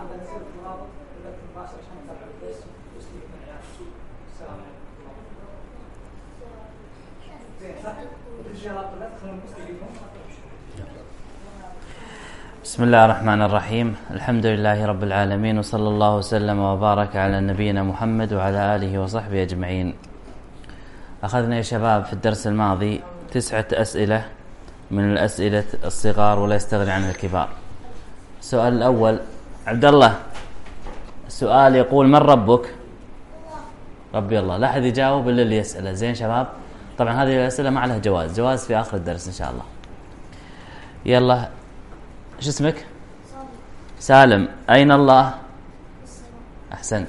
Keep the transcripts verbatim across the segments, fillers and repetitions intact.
بسم الله الرحمن الرحيم. الحمد لله رب العالمين، وصلى الله وسلم وبارك على نبينا محمد وعلى آله وصحبه أجمعين. أخذنا يا شباب في الدرس الماضي تسعة أسئلة من الأسئلة الصغار ولا يستغني عنها الكبار. السؤال الأول عبد الله، السؤال يقول: من ربك؟ ربي الله. لا أحد يجاوب إلا اللي يسأله. زين شباب؟ طبعا هذه الأسئلة ما عليها جواز، جواز في آخر الدرس إن شاء الله. يلا، ايش اسمك؟ سالم. أين الله؟ أحسنت.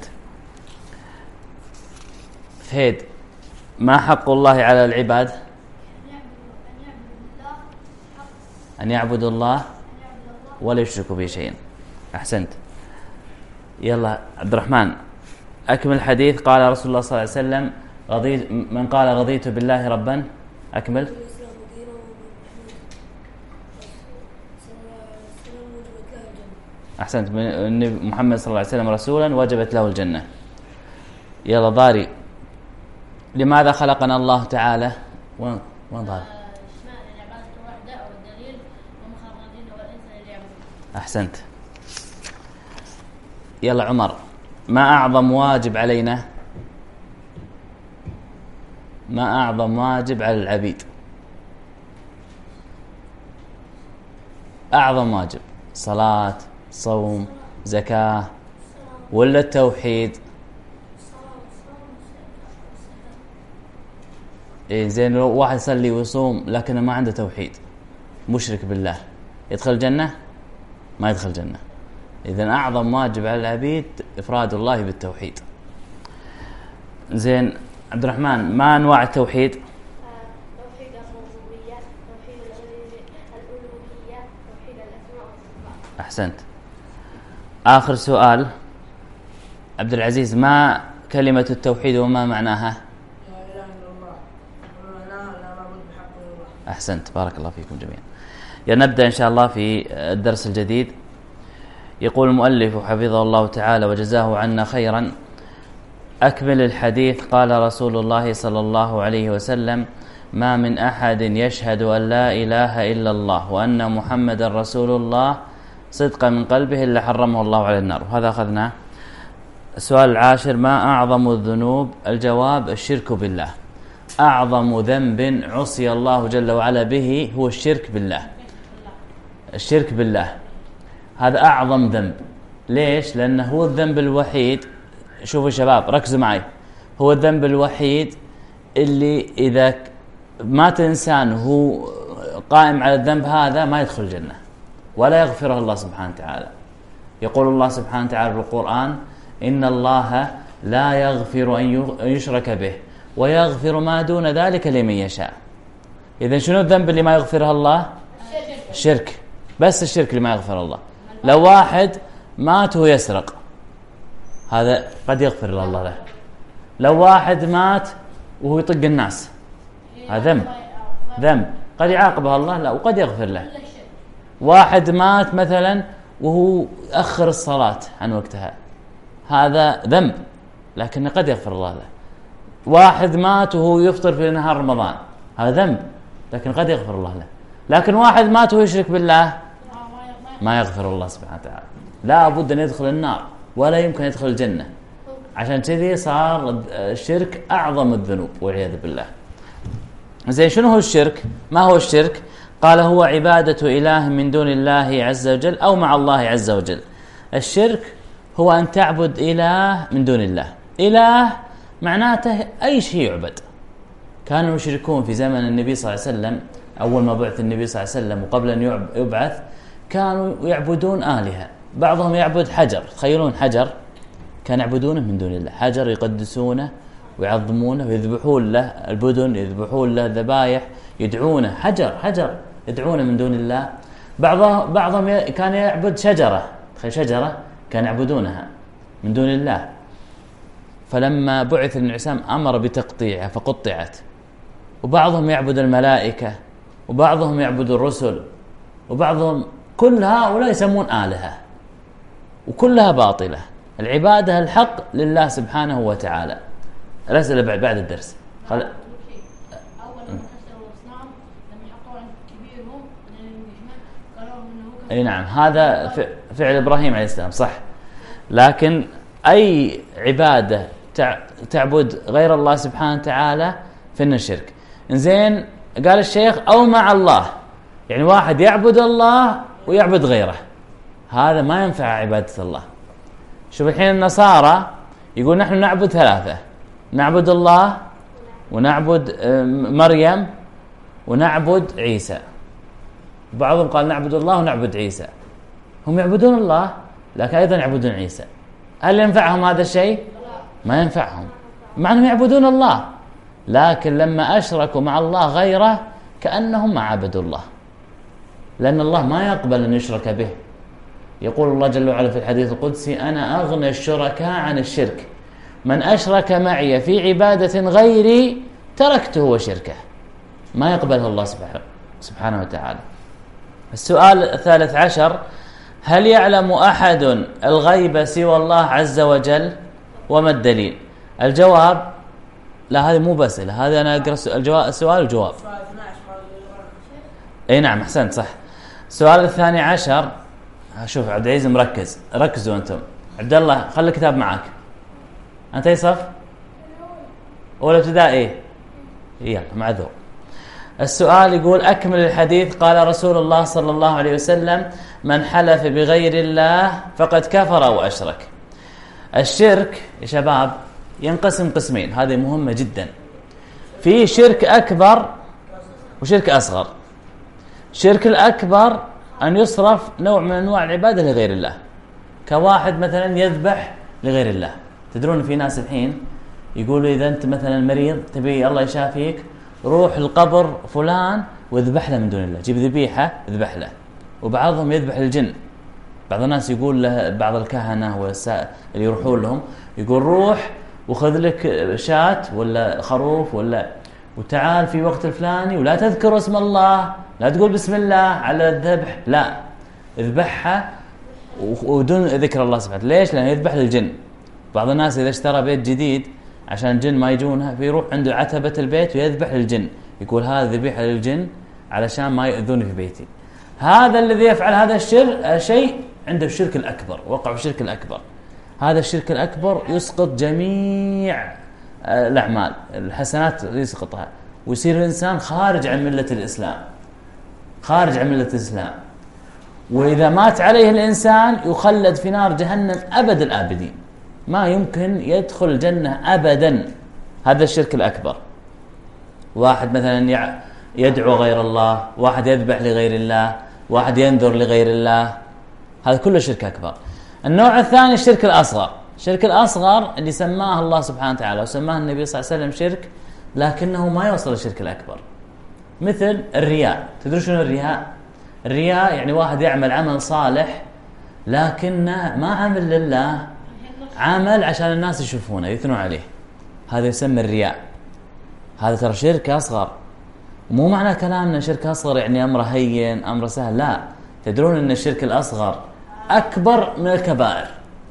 فهيد، ما حق الله على العباد؟ أن يعبدوا الله ولا يشركوا به شيئا. أحسنت. يلا عبد الرحمن، أكمل الحديث. قال رسول الله صلى الله عليه وسلم: رضيت من قال رضيت بالله ربا. أكمل. أحسنت. من محمد صلى الله عليه وسلم رسولا وجبت له الجنة. يلا ضاري، لماذا خلقنا الله تعالى؟ وين وين ضاري؟ أحسنت. يلا عمر، ما أعظم واجب علينا؟ ما أعظم واجب على العبيد؟ أعظم واجب صلاة، صوم، زكاة، ولا التوحيد؟ إيه زين. لو واحد يصلي ويصوم لكنه ما عنده توحيد، مشرك بالله، يدخل الجنة؟ ما يدخل الجنة. إذن أعظم واجب على العبيد إفراد الله بالتوحيد. زين عبد الرحمن، ما أنواع التوحيد؟ توحيد الربوبية، توحيد الألوهية، توحيد الأسماء والصفات. أحسنت. آخر سؤال عبد العزيز، ما كلمة التوحيد وما معناها؟ لا إله إلا الله ومعناها لا معبود بحق إلا الله. أحسنت، بارك الله فيكم جميعا. نبدأ إن شاء الله في الدرس الجديد. يقول المؤلف حفظه الله تعالى وجزاه عنا خيرا: أكمل الحديث. قال رسول الله صلى الله عليه وسلم: ما من أحد يشهد أن لا إله إلا الله وأن محمد رسول الله صدقا من قلبه إلا حرمه الله على النار. وهذا أخذناه. السؤال العاشر: ما أعظم الذنوب؟ الجواب: الشرك بالله. أعظم ذنب عصي الله جل وعلا به هو الشرك بالله. الشرك بالله هذا أعظم ذنب. ليش؟ لأنه هو الذنب الوحيد، شوفوا شباب ركزوا معي، هو الذنب الوحيد اللي إذا مات إنسان وهو قائم على الذنب هذا ما يدخل الجنة ولا يغفره الله سبحانه وتعالى. يقول الله سبحانه وتعالى في القرآن: إن الله لا يغفر أن يشرك به ويغفر ما دون ذلك لمن يشاء. إذن شنو الذنب اللي ما يغفره الله؟ الشرك. بس الشرك اللي ما يغفر الله. لو واحد مات وهو يسرق، هذا قد يغفر الله له. لو واحد مات وهو يطق الناس، هذا ذنب ذنب قد يعاقبه الله، لا وقد يغفر له. واحد مات مثلا وهو أخر الصلاة عن وقتها، هذا ذنب لكن قد يغفر الله له. واحد مات وهو يفطر في نهار رمضان، هذا ذنب لكن قد يغفر الله له. لكن واحد مات وهو يشرك بالله ما يغفر الله سبحانه وتعالى، لا بد أن يدخل النار ولا يمكن يدخل الجنة. عشان كذي صار الشرك أعظم الذنوب والعياذ بالله. زين، شنو هو الشرك؟ ما هو الشرك؟ قال: هو عبادة إله من دون الله عز وجل أو مع الله عز وجل. الشرك هو أن تعبد إله من دون الله. إله معناته أي شيء يعبد. كانوا المشركون في زمن النبي صلى الله عليه وسلم، أول ما بعث النبي صلى الله عليه وسلم وقبل أن يبعث، كانوا يعبدون آلهة. بعضهم يعبد حجر، تخيلون حجر كانوا يعبدونه من دون الله. حجر يقدسونه ويعظمونه ويذبحون له البدن، يذبحون له الذبائح، يدعونه. حجر حجر يدعونه من دون الله. بعضهم بعضهم كان يعبد شجرة، تخيل شجرة كان يعبدونها من دون الله. فلما بعث النبي صلى الله عليه وسلم أمر بتقطيعها فقطعت. وبعضهم يعبد الملائكة، وبعضهم يعبد الرسل، وبعضهم، كل هؤلاء يسمون آلهة. وكلها باطلة. العبادة الحق لله سبحانه وتعالى. الأسئلة بعد بعد الدرس. خل... أول ما كسروا الأصنام لما حطوا عند كبيرهم قالوا إنه أي نعم، هذا فعل إبراهيم عليه السلام صح. لكن أي عبادة تعبد غير الله سبحانه وتعالى فإن الشرك. إنزين قال الشيخ أو مع الله، يعني واحد يعبد الله ويعبد غيره، هذا ما ينفع عبادة الله. شوف الحين النصارى يقول نحن نعبد ثلاثة، نعبد الله ونعبد مريم ونعبد عيسى. بعضهم قال نعبد الله ونعبد عيسى. هم يعبدون الله لكن أيضا يعبدون عيسى. هل ينفعهم هذا الشيء؟ ما ينفعهم، مع أنهم يعبدون الله، لكن لما أشركوا مع الله غيره كأنهم ما عبدوا الله، لأن الله ما يقبل أن يشرك به. يقول الله جل وعلا في الحديث القدسي أنا أغنى الشركاء عن الشرك، من أشرك معي في عبادة غيري تركته وشركه. ما يقبله الله سبحانه وتعالى. السؤال الثالث عشر: هل يعلم أحد الغيب سوى الله عز وجل؟ وما الدليل؟ الجواب لا، هذه مو بأسئلة، هذه أنا أقرأ الجواب السؤال والجواب. أي نعم أحسنت صح. السؤال الثاني عشر، شوف عبد العزيز مركز، ركزوا أنتم. عبد الله خلي الكتاب معك. أنت أي صف؟ أولى ابتدائي. يلا معذور. السؤال يقول أكمل الحديث. قال رسول الله صلى الله عليه وسلم من حلف بغير الله فقد كفر وأشرك. الشرك يا شباب ينقسم قسمين، هذه مهمة جدا. في شرك أكبر وشرك أصغر. الشرك الأكبر أن يصرف نوع من أنواع العبادة لغير الله، كواحد مثلا يذبح لغير الله. تدرون في ناس الحين يقولوا إذا أنت مثلا مريض تبي الله يشافيك روح القبر فلان واذبح له من دون الله، جيب ذبيحة اذبح له. وبعضهم يذبح الجن. بعض الناس يقول له بعض الكهنة والسائل اللي يروحون لهم يقول روح وخذ لك شاة ولا خروف ولا وتعال في وقت الفلاني ولا تذكر اسم الله، لا تقول بسم الله على الذبح، لا اذبحها ودون ذكر الله سبحانه. ليش؟ لأنه يذبح للجن. بعض الناس إذا اشترى بيت جديد عشان الجن ما يجونها فيروح عنده عتبة البيت ويذبح للجن، يقول هذا ذبيحة للجن علشان ما يؤذوني في بيتي. هذا الذي يفعل هذا الشر شيء عنده الشرك الأكبر، وقع في الشرك الأكبر. هذا الشرك الأكبر يسقط جميع الأعمال، الحسنات يسقطها، ويصير الإنسان خارج عن ملة الإسلام، خارج عن ملة الإسلام. وإذا مات عليه الإنسان يخلد في نار جهنم أبد الآبدين، ما يمكن يدخل الجنة أبدا. هذا الشرك الأكبر. واحد مثلا يدعو غير الله، واحد يذبح لغير الله، واحد ينذر لغير الله، هذا كله شرك أكبر. النوع الثاني الشرك الأصغر. الشرك الأصغر اللي سماه الله سبحانه وتعالى وسماه النبي صلى الله عليه وسلم شرك، لكنه ما يوصل للشرك الأكبر. مثل الرياء. تدرون شنو الرياء؟ الرياء يعني واحد يعمل عمل صالح لكنه ما عمل لله، عمل عشان الناس يشوفونه يثنوا عليه، هذا يسمى الرياء. هذا ترى شرك أصغر. مو معنى كلامنا شرك أصغر يعني أمره هين أمره سهل، لا. تدرون أن الشرك الأصغر أكبر من الكبائر.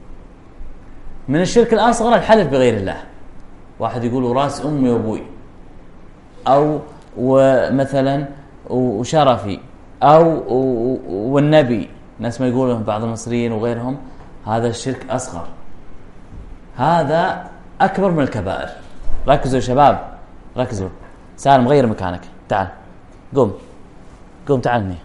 من الشرك الأصغر الحلف بغير الله. واحد يقول راس أمي وأبوي، أو ومثلا وشرفي، أو والنبي، ناس ما يقولون بعض المصريين وغيرهم، هذا الشرك أصغر، هذا أكبر من الكبائر. ركزوا يا شباب، ركزوا. سالم غير مكانك، تعال قوم قوم تعال هنا.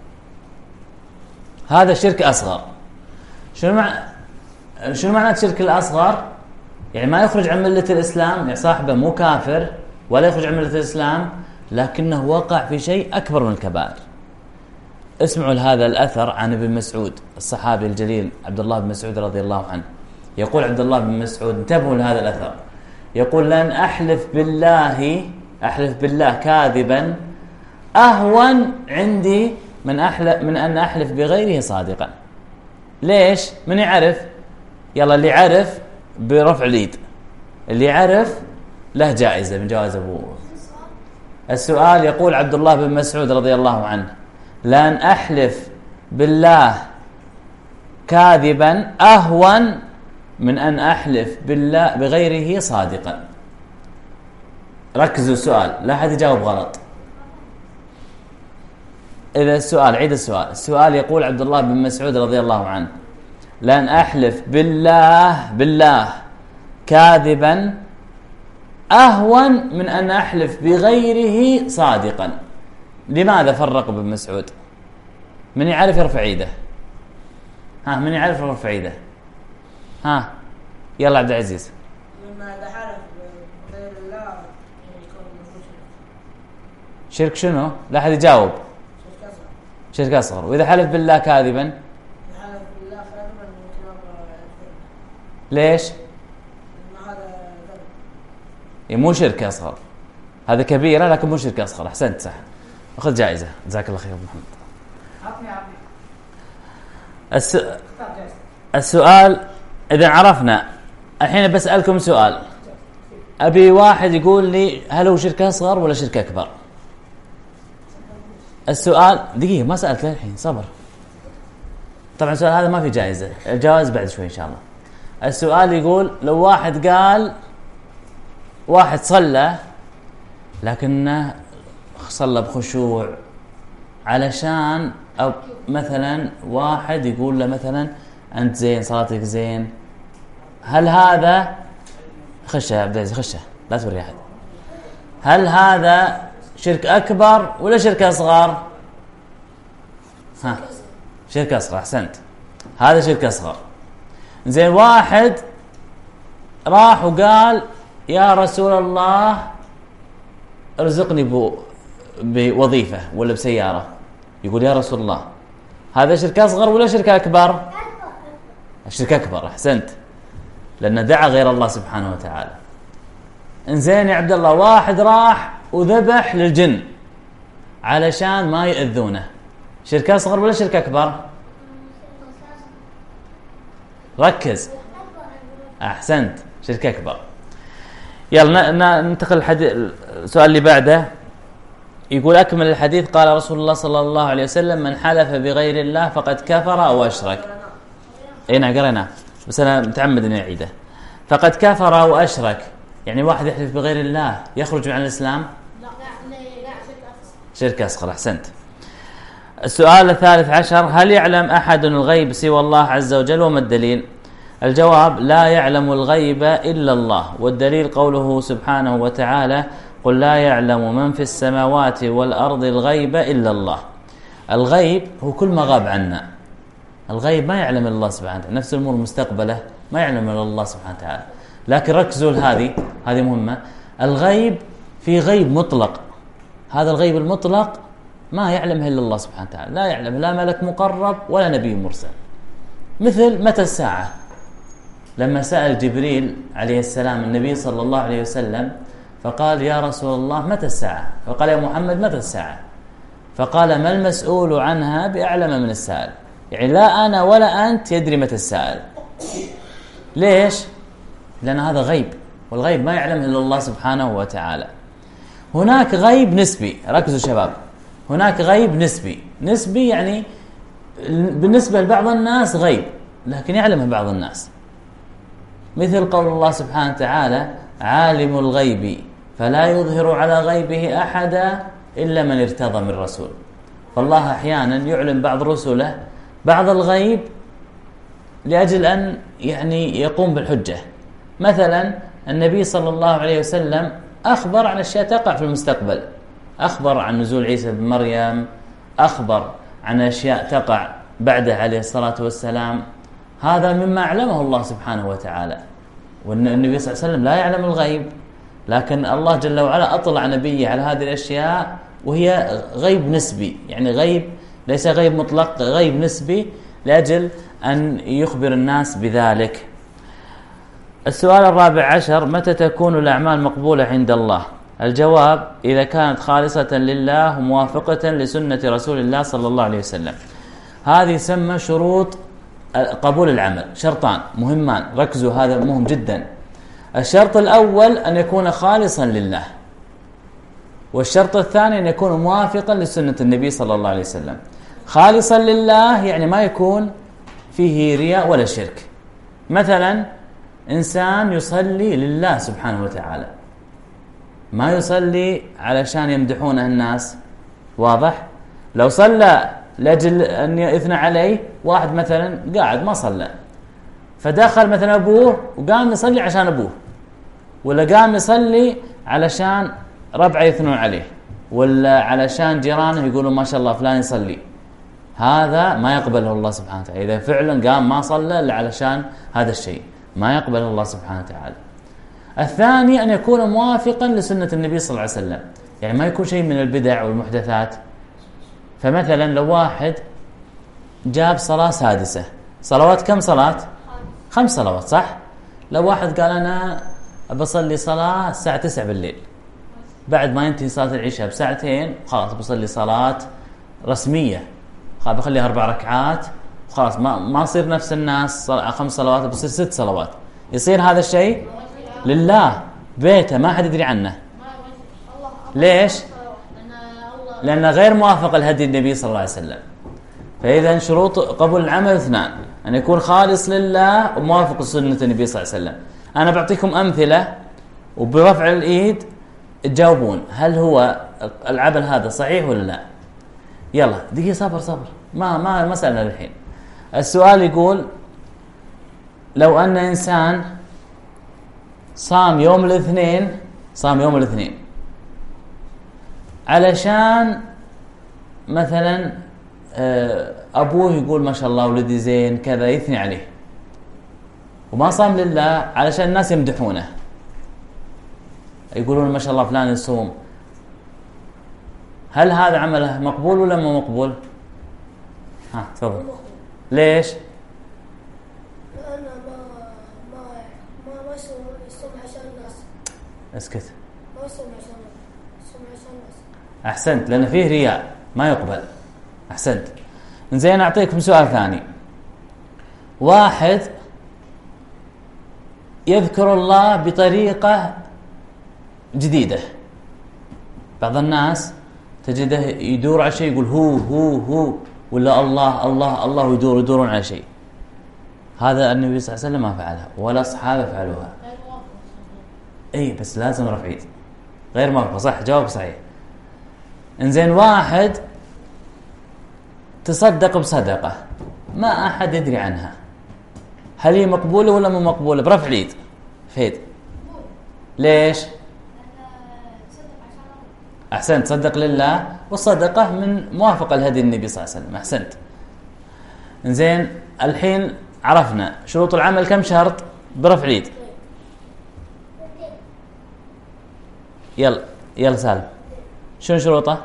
هذا الشرك أصغر. شنو مع شنو معنى الشرك الأصغر؟ يعني ما يخرج عن ملة الإسلام، يعني صاحبه مو كافر ولا يخرج عن ملة الإسلام، لكنه وقع في شيء أكبر من الكبائر. اسمعوا لهذا الأثر عن ابن مسعود الصحابي الجليل عبد الله بن مسعود رضي الله عنه. يقول عبد الله بن مسعود، انتبهوا لهذا الأثر، يقول لن أحلف بالله أحلف بالله كاذبا أهون عندي من أحلف من أن أحلف بغيره صادقا. ليش؟ من يعرف؟ يلا اللي يعرف برفع اليد، اللي يعرف له جائزة من جوائز أبوه. السؤال يقول عبد الله بن مسعود رضي الله عنه لن أحلف بالله كاذبا أهون من أن أحلف بالله بغيره صادقا. ركزوا السؤال، لا أحد يجاوب غلط. إذا السؤال، عيد السؤال. السؤال يقول عبد الله بن مسعود رضي الله عنه: لن أحلف بالله بالله كاذبا أهون من أن أحلف بغيره صادقا. لماذا فرق ابن مسعود؟ من يعرف يرفع ايده؟ ها، من يعرف يرفع ايده؟ ها يلا عبد العزيز. لما إذا حلف بغير الله يكون شرك شنو؟ لا أحد يجاوب. شرك أصغر. شرك أصغر. وإذا حلف بالله كاذبا؟ حلف بالله كاذبا ممكن يغفر. ليش؟ لأن هذا ذنب. إيه مو شرك أصغر، هذا كبيرة لكن مو شرك أصغر. أحسنت، صح. أخذ جائزة، جزاك الله خير محمد. عطني عطني. الس... السؤال إذا عرفنا. الحين بسألكم سؤال، أبي واحد يقول لي هل هو شرك أصغر ولا شرك أكبر؟ السؤال دقيقة، ما سألت للحين، صبر. طبعا السؤال هذا ما في جائزة، الجوائز بعد شوي إن شاء الله. السؤال يقول لو واحد قال واحد صلى لكنه صلى بخشوع علشان، أو مثلا واحد يقول له مثلا أنت زين، صلاتك زين، هل هذا خشه يا عبد العزيز، خشه لا توري أحد، هل هذا شرك أكبر ولا شرك أصغر؟ ها، شرك أصغر. أحسنت، هذا شرك أصغر. زين، واحد راح وقال يا رسول الله ارزقني بو بوظيفة ولا بسيارة، يقول يا رسول الله، هذا شرك أصغر ولا شرك أكبر؟ شرك أكبر. أحسنت، لأنه دعا غير الله سبحانه وتعالى. إنزين يا عبد الله، واحد راح وذبح للجن علشان ما يأذونه، شرك أصغر ولا شرك أكبر؟ ركز. أحسنت، شرك أكبر. يلا ننتقل الحديث. السؤال اللي بعده يقول أكمل الحديث. قال رسول الله صلى الله عليه وسلم: من حلف بغير الله فقد كفر أو أشرك. أي نعم قرينا، بس أنا متعمد أن أعيده. فقد كفر أو أشرك، يعني واحد يحلف بغير الله يخرج عن الإسلام؟ لا لا شرك أصغر. أحسنت. السؤال الثالث عشر: هل يعلم أحد الغيب سوى الله عز وجل؟ وما الدليل؟ الجواب: لا يعلم الغيب إلا الله، والدليل قوله سبحانه وتعالى: قل لا يعلم من في السماوات والأرض الغيب إلا الله. الغيب هو كل ما غاب عنا. الغيب ما يعلم إلا الله سبحانه وتعالى، نفس الأمور المستقبلة ما يعلم إلا الله سبحانه وتعالى. لكن ركزوا لهذه، هذه مهمة. الغيب في غيب مطلق، هذا الغيب المطلق ما يعلمه إلا الله سبحانه وتعالى، لا يعلم لا ملك مقرب ولا نبي مرسل. مثل متى الساعة، لما سأل جبريل عليه السلام النبي صلى الله عليه وسلم فقال يا رسول الله متى الساعة؟ فقال يا محمد متى الساعة؟ فقال ما المسؤول عنها بأعلم من السائل، يعني لا أنا ولا أنت يدري متى السائل. ليش؟ لأن هذا غيب، والغيب ما يعلمه إلا الله سبحانه وتعالى. هناك غيب نسبي، ركزوا شباب، هناك غيب نسبي. نسبي يعني بالنسبة لبعض الناس غيب لكن يعلمه بعض الناس، مثل قول الله سبحانه وتعالى: عالم الغيب فلا يظهر على غيبه أحدا إلا من ارتضى من رسول. فالله أحيانا يعلم بعض رسله بعض الغيب لأجل أن يعني يقوم بالحجة. مثلا النبي صلى الله عليه وسلم أخبر عن أشياء تقع في المستقبل، أخبر عن نزول عيسى بن مريم، أخبر عن أشياء تقع بعده عليه الصلاة والسلام. هذا مما أعلمه الله سبحانه وتعالى. والنبي صلى الله عليه وسلم لا يعلم الغيب، لكن الله جل وعلا أطلع نبيه على هذه الأشياء، وهي غيب نسبي، يعني غيب ليس غيب مطلق، غيب نسبي لأجل أن يخبر الناس بذلك. السؤال الرابع عشر: متى تكون الأعمال مقبولة عند الله؟ الجواب: إذا كانت خالصة لله وموافقة لسنة رسول الله صلى الله عليه وسلم. هذه يسمى شروط قبول العمل، شرطان مهمان، ركزوا هذا مهم جدا. الشرط الأول أن يكون خالصا لله، والشرط الثاني أن يكون موافقا لسنة النبي صلى الله عليه وسلم. خالصا لله يعني ما يكون فيه رياء ولا شرك. مثلا إنسان يصلي لله سبحانه وتعالى، ما يصلي علشان يمدحونه الناس، واضح؟ لو صلى لأجل أن يثنى عليه، واحد مثلا قاعد ما صلى فدخل مثلا أبوه وقام يصلي عشان أبوه، ولا قام يصلي علشان ربعه يثنون عليه، ولا علشان جيرانه يقولوا ما شاء الله فلان يصلي، هذا ما يقبله الله سبحانه وتعالى. إذا فعلا قام ما صلى إلا علشان هذا الشيء ما يقبله الله سبحانه وتعالى. الثاني أن يكون موافقا لسنة النبي صلى الله عليه وسلم، يعني ما يكون شيء من البدع والمحدثات. فمثلا لو واحد جاب صلاة سادسة، صلوات كم صلاة؟ خمس صلوات صح؟ لو واحد قال أنا بصلي صلاة الساعة تسعة بالليل، بعد ما ينتهي صلاة العشاء بساعتين خلاص بصلي صلاة رسمية، خلاص بخليها أربع ركعات خلاص، ما ما يصير نفس الناس خمس صلوات، بصير ست صلوات. يصير هذا الشيء لله بيته ما حد يدري عنه. ليش؟ لأنه غير موافق لهدي النبي صلى الله عليه وسلم. فإذا شروط قبول العمل اثنان: أن يكون خالص لله وموافق لسنة النبي صلى الله عليه وسلم. أنا بعطيكم أمثلة وبرفع الإيد تجاوبون هل هو العمل هذا صحيح ولا لا. يلا دقيقة، صبر صبر، ما ما مسألة الحين. السؤال يقول: لو أن إنسان صام يوم الاثنين صام يوم الاثنين علشان مثلا أبوه يقول ما شاء الله ولدي زين كذا يثني عليه، وما صام لله علشان الناس يمدحونه يقولون ما شاء الله فلان يصوم، هل هذا عمله مقبول ولا مو مقبول؟ ها تفضل. ليش؟ لأن ما ما ما ما يصوم يصوم عشان الناس. اسكت. ما يصوم عشان يصوم عشان الناس. أحسنت، لأن فيه رياء ما يقبل. أحسنت. زين أعطيكم سؤال ثاني. واحد يذكر الله بطريقة جديدة، بعض الناس تجده يدور على شيء يقول هو هو هو ولا الله الله الله ويدور يدورون على شيء. هذا النبي صلى الله عليه وسلم ما فعلها ولا أصحابه فعلوها. أي بس لازم رفع يد. غير موافقة صح، جواب صحيح. إنزين واحد تصدق بصدقة ما أحد يدري عنها، هل هي مقبولة ولا مو مقبولة؟ برفع اليد. فيد. ليش؟ أحسنت، صدق لله، والصدقة من موافقة لهدي النبي صلى الله عليه وسلم. أحسنت. إنزين الحين عرفنا شروط العمل كم شرط؟ برفع اليد. يلا يلا سالم، شنو شروطه؟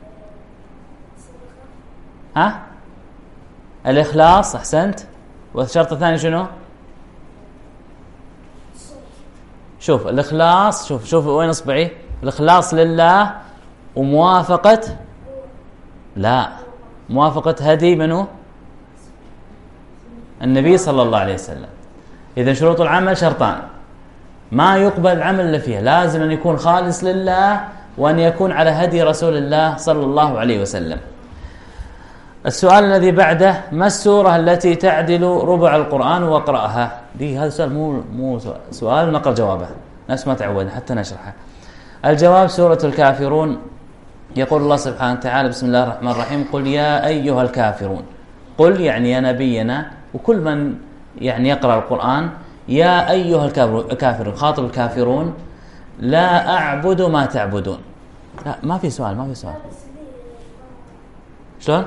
ها؟ الإخلاص. أحسنت. والشرط الثاني شنو؟ شوف الإخلاص، شوف شوف وين إصبعي، الإخلاص لله وموافقة لا موافقة هدي منه النبي صلى الله عليه وسلم. إذا شروط العمل شرطان، ما يقبل العمل اللي فيه، لازم أن يكون خالص لله وأن يكون على هدي رسول الله صلى الله عليه وسلم. السؤال الذي بعده: ما السورة التي تعدل ربع القرآن واقرأها؟ دي هذا سؤال مو مو سؤال, سؤال نقرأ جوابه نفس ما تعودنا حتى نشرحه. الجواب سورة الكافرون. يقول الله سبحانه وتعالى: بسم الله الرحمن الرحيم: قل يا أيها الكافرون. قل يعني يا نبينا وكل من يعني يقرأ القرآن، يا أيها الكافرون، خاطب الكافرون: لا أعبد ما تعبدون. لا ما في سؤال، ما في سؤال. شلون؟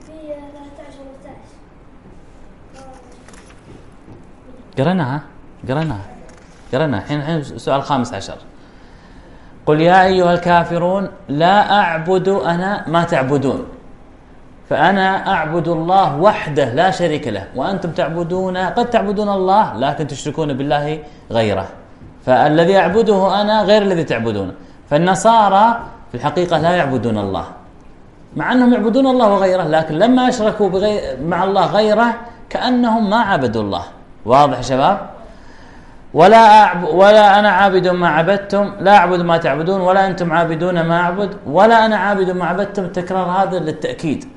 قرناها قرناها قرناها الحين الحين السؤال الخامس عشر. قل يا أيها الكافرون لا أعبد أنا ما تعبدون، فأنا أعبد الله وحده لا شريك له، وأنتم تعبدون قد تعبدون الله لكن تشركون بالله غيره، فالذي أعبده أنا غير الذي تعبدونه. فالنصارى في الحقيقة لا يعبدون الله مع أنهم يعبدون الله وغيره، لكن لما أشركوا بغير مع الله غيره كأنهم ما عبدوا الله. واضح يا شباب؟ ولا أعب ولا أنا عابد ما عبدتم، لا أعبد ما تعبدون، ولا أنتم عابدون ما أعبد، ولا أنا عابد ما عبدتم. تكرار هذا للتأكيد.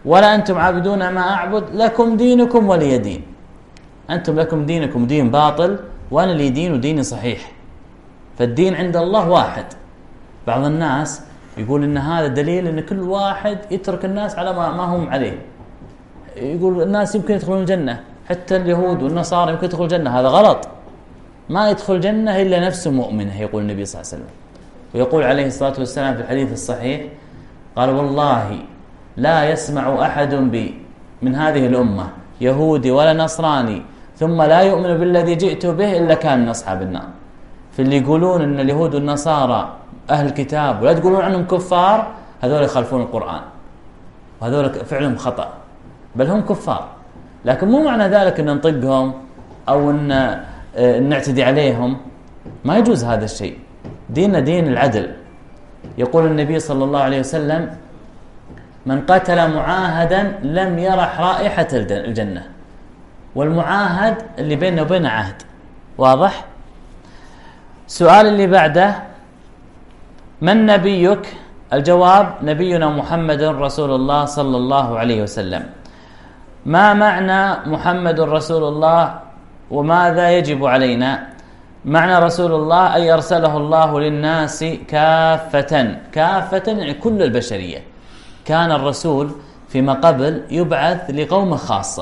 ولا أنتم عابدون ما أعبد لكم دينكم ولي دين. أنتم لكم دينكم دين باطل وأنا لي دين وديني صحيح. فالدين عند الله واحد. بعض الناس يقول إن هذا دليل إن كل واحد يترك الناس على ما هم عليه. يقول الناس يمكن يدخلون الجنة، حتى اليهود والنصارى يمكن يدخلون الجنة. هذا غلط. ما يدخل الجنة إلا نفس مؤمنة، يقول النبي صلى الله عليه وسلم. ويقول عليه الصلاة والسلام في الحديث الصحيح قال والله لا يسمع أحد بي من هذه الأمة يهودي ولا نصراني ثم لا يؤمن بالذي جئت به إلا كان من أصحاب النار. في اللي يقولون أن اليهود والنصارى أهل الكتاب ولا تقولون عنهم كفار، هذول يخالفون القرآن وهذول فعلهم خطأ، بل هم كفار. لكن مو معنى ذلك أن ننطقهم أو أن نعتدي عليهم، ما يجوز هذا الشيء. ديننا دين العدل. يقول النبي صلى الله عليه وسلم من قتل معاهدا لم يرح رائحة الجنة. والمعاهد اللي بيننا وبينه عهد. واضح؟ السؤال اللي بعده من نبيك؟ الجواب نبينا محمد رسول الله صلى الله عليه وسلم. ما معنى محمد رسول الله وماذا يجب علينا؟ معنى رسول الله أي أرسله الله للناس كافة. كافة يعني كل البشرية. كان الرسول فيما قبل يبعث لقوم خاصة.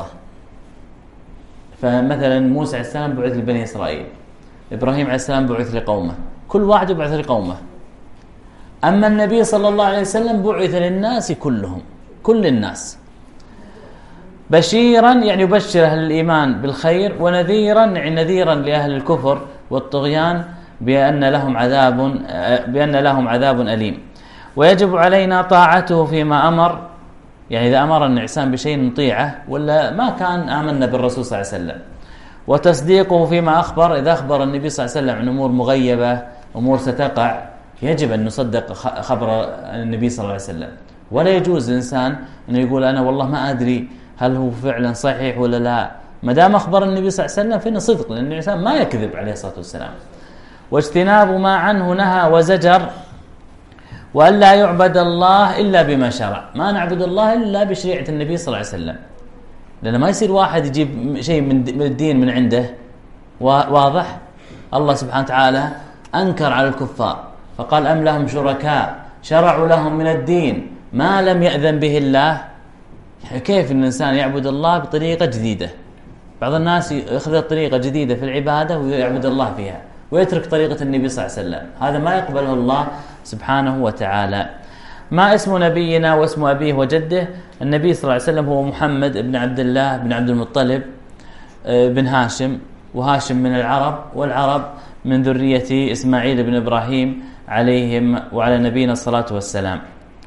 فمثلا موسى عليه السلام بعث لبني إسرائيل، إبراهيم عليه السلام بعث لقومه، كل واحد يبعث لقومه. أما النبي صلى الله عليه وسلم بعث للناس كلهم، كل الناس. بشيرا يعني يبشر أهل الإيمان بالخير، ونذيرا يعني نذيرا لأهل الكفر والطغيان بأن لهم عذاب بأن لهم عذاب أليم. ويجب علينا طاعته فيما أمر، يعني إذا أمر الإنسان بشيء نطيعه، ولا ما كان آمنا بالرسول صلى الله عليه وسلم. وتصديقه فيما أخبر، إذا أخبر النبي صلى الله عليه وسلم عن أمور مغيبة، أمور ستقع، يجب أن نصدق خبر النبي صلى الله عليه وسلم. ولا يجوز الإنسان أنه يقول أنا والله ما أدري هل هو فعلا صحيح ولا لا. ما دام أخبر النبي صلى الله عليه وسلم فإنه صدق، لأن الإنسان ما يكذب عليه الصلاة والسلام. واجتناب ما عنه نهى وزجر، وأن لا يعبد الله إلا بما شرع. ما نعبد الله إلا بشريعة النبي صلى الله عليه وسلم، لأنه ما يصير واحد يجيب شيء من الدين من عنده. واضح؟ الله سبحانه وتعالى أنكر على الكفار فقال أم لهم شركاء شرعوا لهم من الدين ما لم يأذن به الله. كيف أن الإنسان يعبد الله بطريقة جديدة؟ بعض الناس يأخذ طريقة جديدة في العبادة ويعبد الله فيها ويترك طريقة النبي صلى الله عليه وسلم. هذا ما يقبله الله سبحانه وتعالى. ما اسم نبينا واسم أبيه وجده؟ النبي صلى الله عليه وسلم هو محمد بن عبد الله بن عبد المطلب بن هاشم، وهاشم من العرب، والعرب من ذرية إسماعيل بن إبراهيم عليهم وعلى نبينا الصلاة والسلام.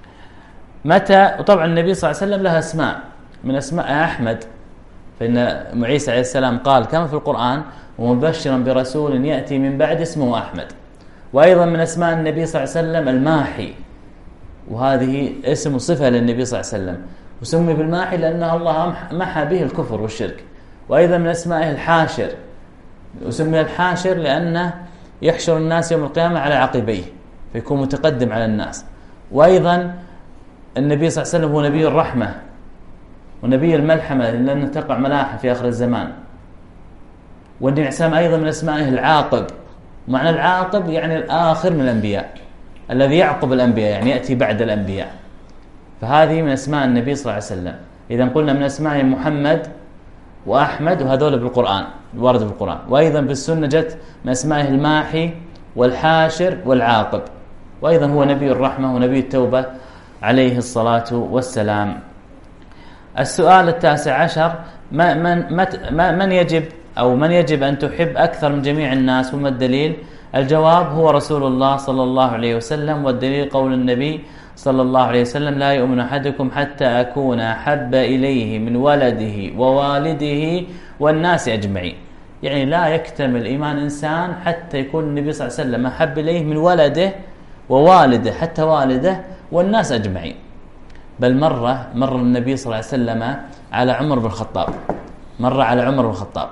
متى؟ وطبعا النبي صلى الله عليه وسلم لها اسماء، من اسماء أحمد، فإن عيسى عليه السلام قال كما في القرآن ومبشرا برسول يأتي من بعد اسمه أحمد. وأيضا من أسماء النبي صلى الله عليه وسلم الماحي، وهذه اسم صفة للنبي صلى الله عليه وسلم، وسمي بالماحي لأن الله محى به الكفر والشرك. وأيضا من أسمائه الحاشر، وسمي الحاشر لأنه يحشر الناس يوم القيامة على عقبيه فيكون متقدم على الناس. وأيضا النبي صلى الله عليه وسلم هو نبي الرحمة ونبي الملحمة لأنه تقع ملاحة في آخر الزمان. والنبي عليه السلام أيضا من أسمائه العاقب، معنى العاقب يعني الآخر من الأنبياء، الذي يعقب الأنبياء يعني يأتي بعد الأنبياء. فهذه من أسماء النبي صلى الله عليه وسلم. إذا قلنا من أسماء محمد وأحمد، وهذول بالقرآن ورد بالقرآن. وأيضا بالسنة جت من أسمائه الماحي والحاشر والعاقب. وأيضا هو نبي الرحمة ونبي التوبة عليه الصلاة والسلام. السؤال التاسع عشر من, من يجب أو من يجب أن تحب أكثر من جميع الناس وما الدليل؟ الجواب هو رسول الله صلى الله عليه وسلم. والدليل قول النبي صلى الله عليه وسلم لا يؤمن أحدكم حتى أكون أحب إليه من ولده ووالده والناس أجمعين. يعني لا يكتمل إيمان إنسان حتى يكون النبي صلى الله عليه وسلم أحب إليه من ولده ووالده، حتى والده والناس أجمعين. بل مرة مر النبي صلى الله عليه وسلم على عمر بن الخطاب، مر على عمر بن الخطاب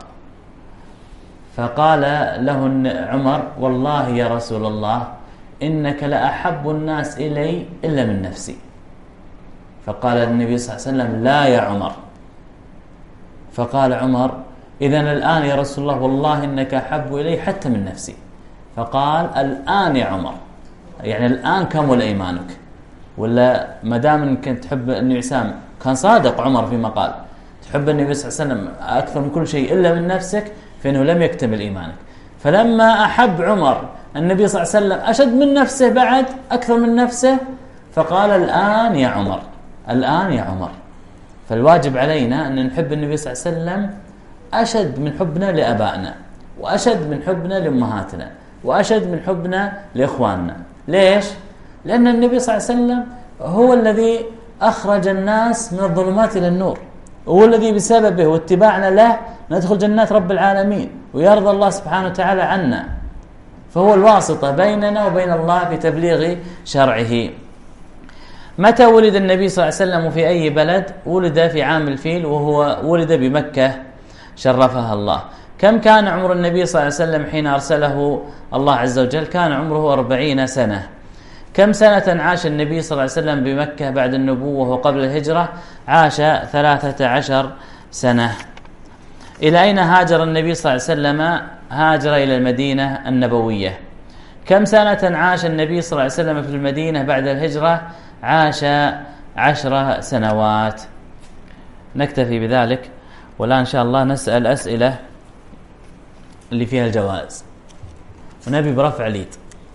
فقال له عمر والله يا رسول الله إنك لأحب الناس إلي إلا من نفسي. فقال النبي صلى الله عليه وسلم لا يا عمر. فقال عمر إذن الآن يا رسول الله والله إنك أحب إلي حتى من نفسي. فقال الآن يا عمر، يعني الآن كمل إيمانك. ولا ما دام انك تحب النبي سام، كان صادق عمر فيما قال تحب النبي صلى الله عليه وسلم اكثر من كل شيء الا من نفسك، فانه لم يكتمل ايمانك. فلما احب عمر النبي صلى الله عليه وسلم اشد من نفسه بعد اكثر من نفسه، فقال الان يا عمر، الان يا عمر. فالواجب علينا ان نحب النبي صلى الله عليه وسلم اشد من حبنا لابائنا، واشد من حبنا لامهاتنا، واشد من حبنا لاخواننا. ليش؟ لأن النبي صلى الله عليه وسلم هو الذي أخرج الناس من الظلمات إلى النور، وهو الذي بسببه واتباعنا له ندخل جنات رب العالمين ويرضى الله سبحانه وتعالى عنا. فهو الواسطة بيننا وبين الله في تبليغ شرعه. متى ولد النبي صلى الله عليه وسلم في أي بلد؟ ولد في عام الفيل، وهو ولد بمكة شرفها الله. كم كان عمر النبي صلى الله عليه وسلم حين أرسله الله عز وجل؟ كان عمره أربعين سنة. كم سنة عاش النبي صلى الله عليه وسلم بمكة بعد النبوة وقبل الهجرة؟ عاش ثلاثة عشر سنة. إلى أين هاجر النبي صلى الله عليه وسلم؟ هاجر إلى المدينة النبوية. كم سنة عاش النبي صلى الله عليه وسلم في المدينة بعد الهجرة؟ عاش عشر سنوات. نكتفي بذلك، ولا إن شاء الله نسأل أسئلة اللي فيها الجوائز، ونبي برفع اليد،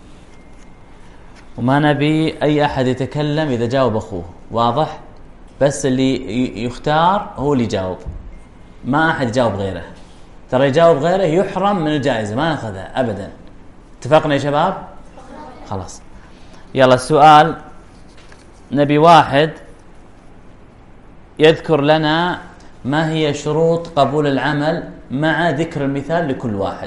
وما نبي أي أحد يتكلم إذا جاوب أخوه. واضح؟ بس اللي يختار هو اللي يجاوب، ما أحد يجاوب غيره. ترى يجاوب غيره يحرم من الجائزة، ما نأخذها أبدا. اتفقنا يا شباب؟ خلاص. يلا السؤال، نبي واحد يذكر لنا ما هي شروط قبول العمل مع ذكر المثال لكل واحد.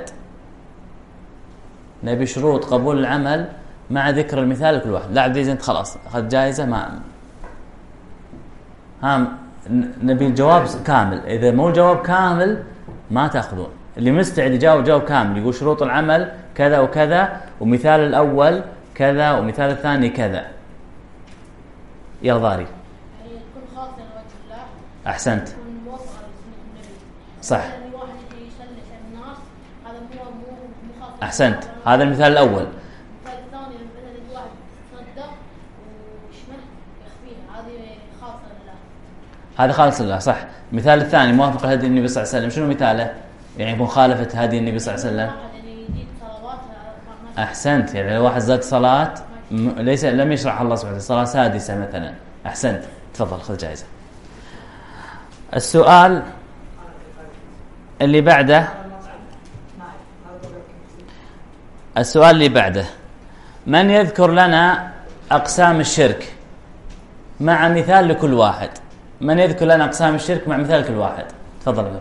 نبي شروط قبول العمل مع ذكر المثال لكل واحد. لا عبد انت خلاص اخذت جائزه، ما ها نبي الجواب كامل. اذا مو الجواب كامل ما تاخذون. اللي مستعد يجاوب جواب كامل، يقول شروط العمل كذا وكذا، ومثال الاول كذا، ومثال الثاني كذا. يا ضاري يعني يكون خاص لوجه الله. احسنت، يكون موافق لسنة النبي. صح. يعني واحد يجي يسلك الناس، هذا مو مو مو خاص. احسنت، هذا المثال الاول. المثال الثاني مثلا يجي واحد يتصدق ويشمه يخفيه، هذه خاصة لله. هذا خالص لله، صح. المثال الثاني موافق هدي النبي صلى الله عليه وسلم. شنو مثاله؟ يعني مخالفة هدي النبي صلى الله عليه وسلم. يعني يزيد صلوات. احسنت، يعني لو واحد زاد صلاة ليس لم يشرح الله سبحانه وتعالى، صلاة سادسة مثلا. احسنت، تفضل خذ جائزة. السؤال اللي بعده، السؤال اللي بعده من يذكر لنا أقسام الشرك مع مثال لكل واحد؟ من يذكر لنا أقسام الشرك مع مثال لكل واحد؟ تفضل. الشرك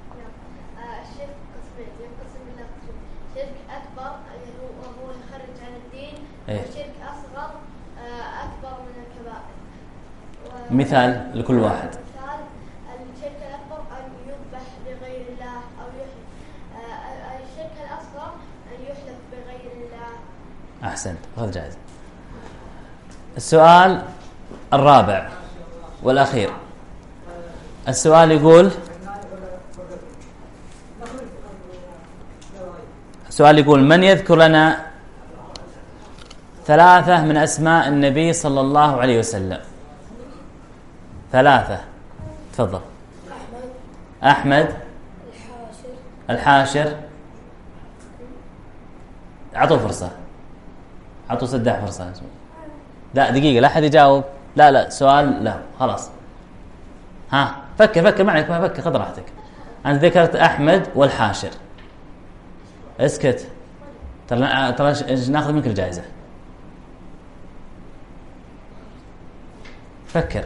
قسمين، ينقسم إلى قسمين: شرك أكبر وهو يخرج عن الدين، وشرك أصغر أكبر من الكبائر. مثال لكل واحد. مثال الشرك الأكبر أن يذبح لغير الله، أو يحلف. الشرك الأصغر أن يحلف بغير الله. أحسنت، خذ جائزة. السؤال الرابع والأخير، السؤال يقول السؤال يقول من يذكر لنا ثلاثة من أسماء النبي صلى الله عليه وسلم؟ ثلاثة. تفضل. أحمد، الحاشر، الحاشر. أعطوا فرصة، أعطوا سداح فرصة. لا دقيقة، لا أحد يجاوب. لا لا سؤال، لا خلاص. ها فكر فكر معك، ما فكر، خذ راحتك. أنت ذكرت أحمد والحاشر. اسكت، ترى ترى ناخذ منك الجائزة. فكر.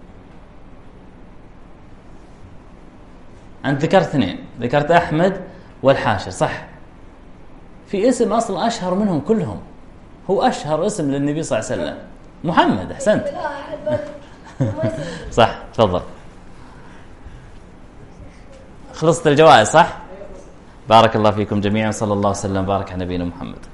أنت ذكرت اثنين، ذكرت أحمد والحاشر، صح. في اسم أصلا أشهر منهم كلهم، هو أشهر اسم للنبي صلى الله عليه وسلم، محمد. أحسنت، صح. تفضل. خلصت الجوائز، صح. بارك الله فيكم جميعا، صلى الله وسلم بارك على نبينا محمد.